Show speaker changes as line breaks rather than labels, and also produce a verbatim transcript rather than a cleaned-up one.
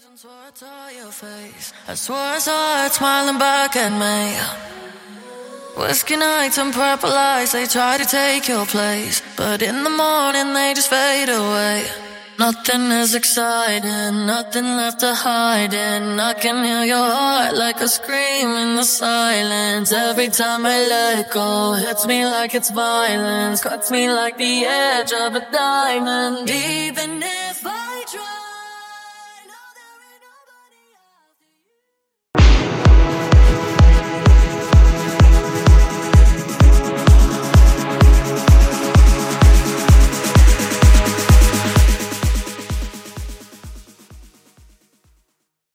Swore I saw your face. I swore I saw it smiling back at me. Whiskey nights and purple eyes, they try to take your place, but in the morning they just fade away. Nothing is exciting, nothing left to hide in. I can hear your heart like a scream in the silence. Every time I let go, hits me like it's violence, cuts me like the edge of a diamond. Even if I